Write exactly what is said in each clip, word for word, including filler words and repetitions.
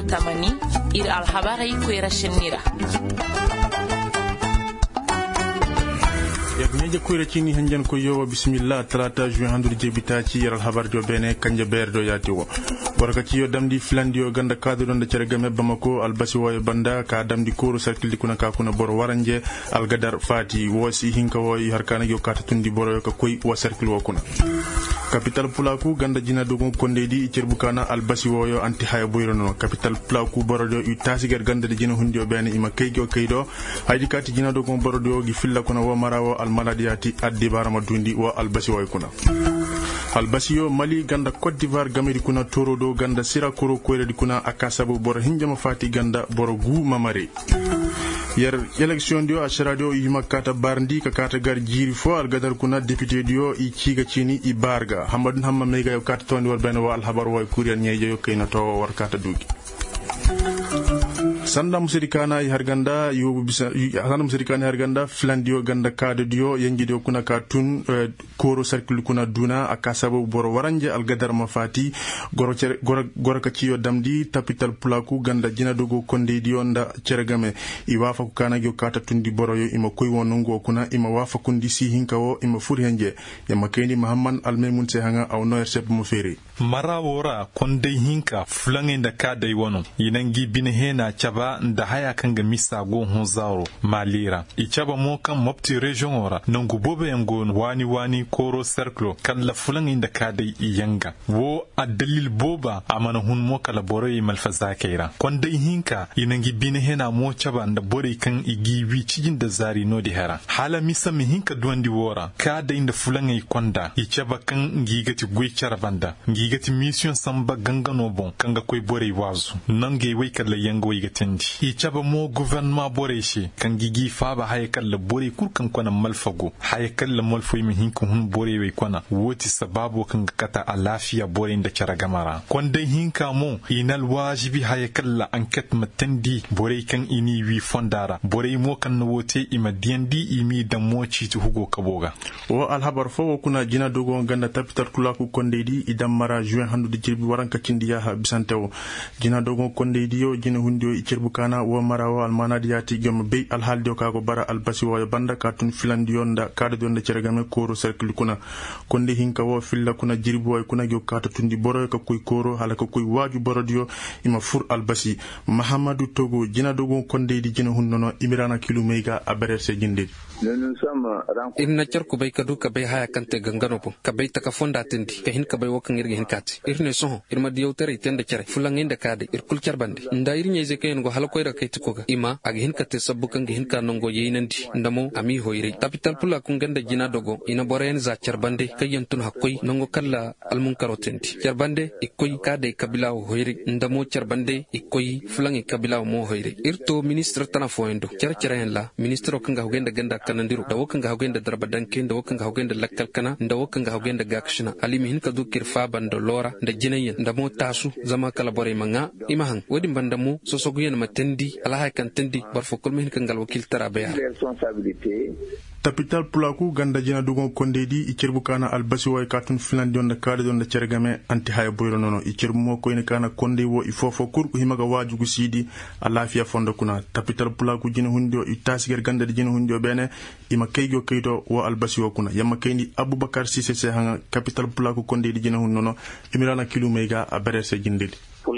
tamani ir alhabarai ko rashinira yagneje koyra cini hanjan ko yo bismillah talata juin handur jebita ci yaral habar do bene kanje berdo yati wo warka ci yo damdi flandio ganda kadro don da cergame bamako albasi woy banda ka damdi koro circle dikuna ka kuna bor waranje algadar fati wosi hinka woy harkana yo kata tundi boro ko koy wa circle wo kuna capital pulaku ganda jina dogon kondedi cerbukana albasi woyo anti haya boyrono capital pulaku borodo u tasiger ganda de jina hundio bene ima kaygo kaydo haydi kati jina dogon borodo gi filla kuna wo marawo al maladiyati addi barama dundi wo albasi woy kuna albasi yo mali ganda Côte d'Ivoire gamiri kuna torodo ganda sira koro koyre kuna akasabu boro hinjama fati ganda boro gu mamari yer election dio ashradio yima kata barndi ka kata gar jiri fo al gadar kuna député dio i ciga cini i barga hamadun hamma mega yo kata tondi war ben wa al habar way kuriyan nyeje yo kayna to war kata dugi sanda musirikana harganda yobu bisa sanda musirikana harganda flandio ganda kado dio yengido kuna katun uh, koro circle kuna duna akasabo boro waranje al gadar mafati goro cer goro goro ka ciyo damdi tapital pulaku ganda jina dogo konde dio nda cergame i wafa ku kana gyo kata tundi boro yo ima koy wonungo kuna ima wafa kundi si hinkawo ima furi henje ya makeni muhammad almemun se hanga aw noyer sep mo fere mara wora konde hinka flangenda kada wono yinangi bine hena chaba da haya kan ga misa go hon zaro malira ichaba mo kan mopti region ora nangu bobe yango wani wani koro circle kan la fulan inda kada yanga wo adalil boba amana hun mo kala bore malfaza kaira kon dai hinka yinangi bine hena mo chaba da bore kan igi wi cijin da zari no di hera hala misa mi hinka duandi wora kada inda fulan ai konda ichaba kan gigati gwe charabanda gigati mission samba gangano bon kanga koy bore wazu nange wai kala yango yigatin i chaba mo gouvernement bore shi kan gigi faba haykal la bore kurkan kona malfago haykal la malfo mi hinka hun bore we kona woti sababu kan kata alafiya bore inda cara gamara kon dai hinka mo inal wajibi haykal la enquête matandi bore kan ini wi fondara bore mo kan wote ima diendi imi da mo ci tu hugo kaboga o alhabar fo kuna jina dogo ganda tapitar kulaku kondedi idam mara juin handu de jirbi waranka cindiya ha bisantewo jina dogo kondedi yo jina hundio i bukana wo marawo almanadi yati gem be alhaldio kago bara albasi wo banda katun filandio nda kada donde cergame koro circle kuna konde hinka wo filla kuna jirbo way kuna gyo kata tundi boro ka koy koro hala ko koy waju borodio ima fur albasi mahamadou togo jina dogo konde di jina hunnono imirana kilu mega aberese jinde irna cerku bay kadu ka bay haya kante gangano po ka bay taka fonda tendi ka hin ka bay wokan irge hin kati irne soho irma diyo tere tende cere fulangende kade ir kulchar bande nda irnye ze kayen go halko ira kayti koga ima ag hin ka te sabbukan ge hin ka nongo yeinandi ndamo ami hoyre tapital pula kun ganda jina dogo ina boren za charbande kayentun hakkoy nongo kala almun karotendi charbande ikoy kade kabila hoyre ndamo charbande ikoy fulangi kabila mo hoyre irto ministre tana foendo cer ceren la ministre o kanga hogenda ganda kanandiru da wokan ga hogenda darbadan ken da wokan ga hogenda lakkal kana da wokan ga hogenda gakshina alimi hin ka dukir fa bando lora da jinayen da mo tasu zama kala bore manga ima han wodi bandamu so soguyen matendi ala kan tendi barfo kolmin kan gal wakil tarabaya tapital pulaku ganda jina dugo kondedi i cerbu kana albasi way katun finlandion da kade don da cergame anti haya boyro nono i cerbu mo ko ina kana konde wo i fofo kur ko himaga wajugo sidi alafiya fondo kuna tapital pulaku jina hundio i tasiger ganda jina hundio bene ima kaygo kaydo wo albasi wo kuna yamma kayni abubakar sise se hanga capital pulaku kondedi jina hunnono imirana kilu mega aberese jindedi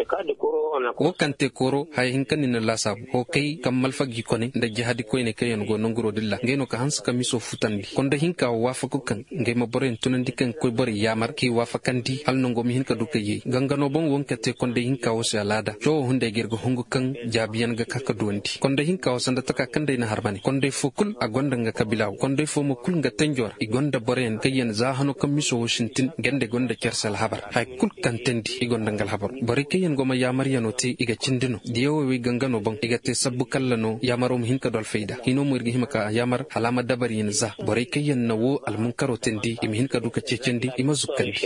wo kante koro hay hinkani na lasab ho kay kamal fagi kone da jihadi ko ne kayen go nongro dilla ngeno ka hanska miso futandi konda hinka wafaku kan nge maboren tunandi kan koy bori yamar ki wafakandi hal nongo mi hinka dukaye gangano bon won kate konda hinka wo salada jo hunde gergo hongo kan jabiyan ga kaka duwanti konda hinka wo sanda taka kande na harbani konda fukul a gonda nga kabila konda fo mo kul nga tanjor i gonda boren kayen za hano kam miso washington gende gonda kersal habar hay kul kan tendi i gonda ngal habar bari kayen go ma yamar yano te iga cindino diyo wi gangano bon iga te sabbu kallano yamaro mu hinka dol fayda hino mu irgi himaka yamar halama dabari yin za bore kayen nawo almunkaro tendi im hinka duka cecendi ima zukkandi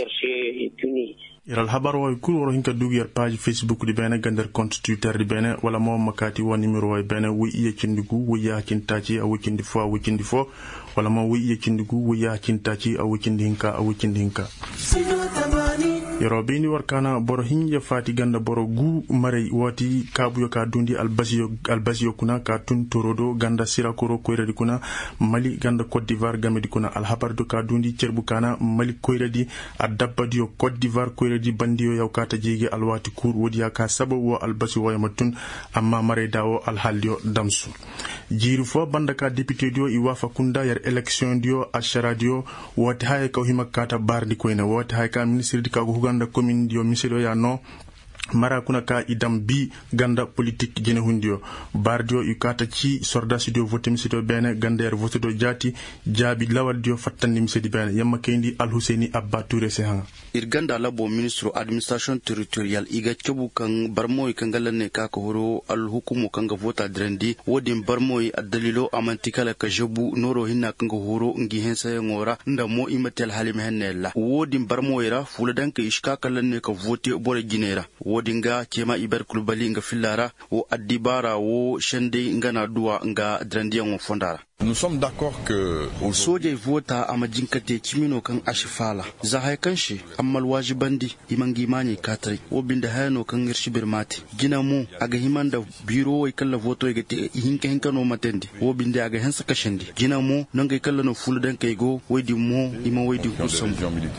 iral habaro way kul woro hinka dugi yar page facebook di bene gander compte twitter di bene wala mo makati wa numero way bene wi iye cindigu wi ya cintaci a wikindi fo a wikindi fo wala mo wi iye cindigu wi ya cintaci a wikindi hinka a wikindi hinka yoro beni warkana boro hinja fati ganda boro gu mare wati kabuyo ka dundi albasiyo albasiyo kuna ka tun torodo ganda sirakoro koyredi kuna mali ganda Côte d'Ivoire gamedi kuna alhabardo ka dundi cerbu kana mali koyredi adabadiyo Côte d'Ivoire koyredi bandiyo yawkata jege alwati kur wodi ka sababu wa albasi waya matun amma mare dawo alhalio damsu jiru fo banda ka député dio i wafa kunda yar election dio ashara dio woti hay ko himakata bardi koyna woti hay ka ministre di ka Uganda commune dio miselo ya no mara kuna ka idam bi ganda politique jene hundio bardio yukata ci sordas dio vote misito bene gander vote do jati jabi lawal dio fattandi misedi bene yamma kendi Al Husseini Abba Touré sehan irganda labo ministre administration territorial iga chobu kan barmoy kan galane ka ko horo al hukumu kan ga vota drendi wodin barmoy adalilo amantikala ka jobu noro hinna kan ga horo ngi hensa ngora nda mo imatel halim hennella wodin barmoy ra fuladan ka ishka kalane ka vote bore ginera wodinga kema iber kulbali nga fillara wo adibara wo shende ngana duwa nga drandiya mo fondara. Nous sommes d'accord que soje vota amajinkate kimino kan ashifala za hay kanshi ammal wajibandi imangi mani katri wo binda hayno kan irshibir mati gina mu aga himanda biro way kala voto yegete hinka hinka no matendi wo binda aga hensa kashandi gina mu nangay kala no fuldan kay go waydi mo ima waydi kusam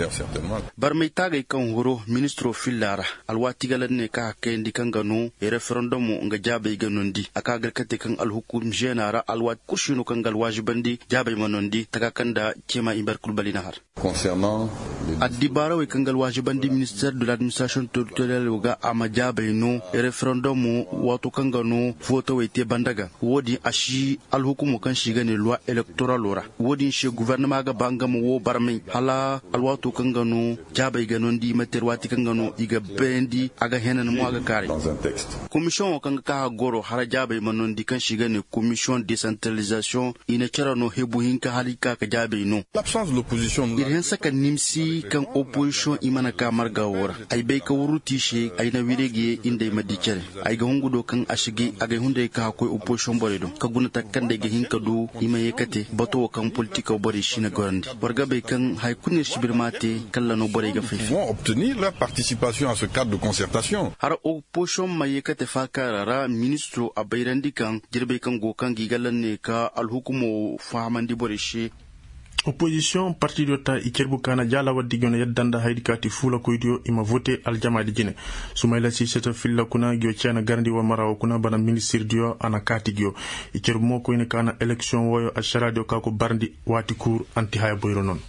bar may tagay kan horo ministro fillara alwati galanne ka kendi kan gano e referendum nga jabe ganondi aka garkate kan alhukum jenara alwati kushino kan wajibandi jabe manondi takakanda kema imbar kulbali nahar concernant adibara we kangal wajibandi ministère de l'administration territoriale woga ama jabe no referendum wato kangano voto wete bandaga wodi ashi alhukumu kan shigane loi électorale ora wodi she gouvernement ga bangam wo barmin hala alwato kangano jabe ganondi materwati kangano iga bendi aga henan mo aga kare dans un texte commission kanga ka goro hara jabe manondi kan shigane commission décentralisation ina kira no hebu hinka halika ka jabe no l'absence de l'opposition irhen saka nimsi kan opposition imana ka marga wora ay be ka wuruti she ay na wirege inde madikere ay ga hungudo kan ashige aga hunde ka ko opposition bore do ka gunata kan de ga hinka do ima yekate bato kan politique bore shi na gorandi warga be kan hay kunir shibir mate kala no bore ga fefi vont obtenir leur participation à ce cadre de concertation har opposition ma yekate fa karara ministre abayrandi kan jirbe kan go kan gigalan ne ka alhukumo fahamandi bore shi opposition parti dota ikerbu kana jala waddi gona yaddanda haydi kati fula koydio ima voter aljamaadi jine sumayla si seta filla kuna gyo chana garndi wa marawo kuna bana ministre dio ana kati gyo ikerbu mo ko ine kana election woyo ashara dio kako barndi wati cour anti haya boyro non.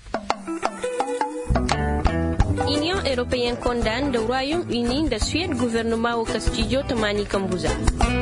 Union européenne condamne le Royaume-Uni de Suède gouvernement au Castillo Tamani Kambuza.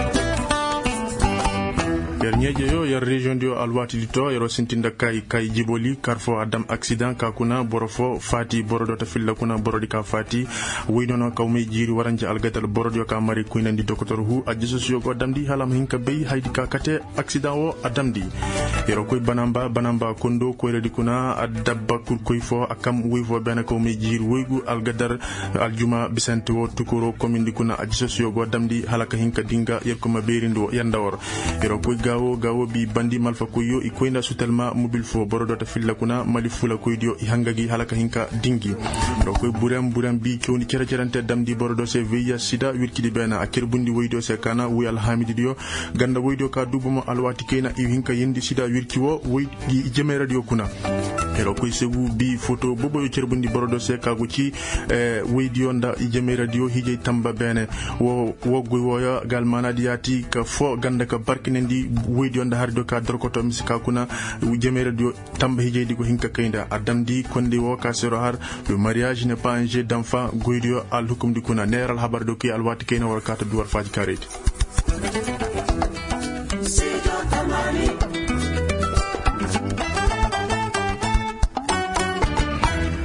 Dernier yo yar région dio alwati lito yaro sintinda kay kay jiboli carfo adam accident ka kuna borofo fati borodo ta filla kuna borodi ka fati weynono kawmi jiri waranje algadal borodo ka mari kuinandi docteur hu ajiso sio go damdi halam hinka bey haydi ka kate accident wo adamdi yaro koy banamba banamba kondo ko redi kuna adabba kur koy fo akam weyfo bena kawmi jiri weygu algadar aljuma bisante wo tukuro komindi kuna ajiso sio go damdi halaka hinka dinga yerko maberindo yandawor yaro koy gawo gawo bi bandi malfa koyo i koyna sutelma mobile fo borodo ta filla kuna mali fula koydio i hangagi halaka hinka dingi do koy buram buram bi kewni cera cerante damdi borodo se veya sida wirkidi bena akir bundi woydo se kana wi alhamidi dio ganda woydo ka dubumo alwati kena i hinka yendi sida wirki wo woydi jeme radio kuna ero koy segu bi photo bobo yo cerbundi borodo se kago ci e woydi onda i jeme radio hije tamba bene wo wo goy woya gal manadiati ka fo ganda ka barkinendi weydi onda hardo ka dorkoto misika kuna jeme radio tamba hijedi ko hinka kaynda adamdi konde wo ka sero har le mariage n'est pas un jeu d'enfant goydio al hukum di kuna neral habar do ki al wati kayna war ka to duwar faji kareti.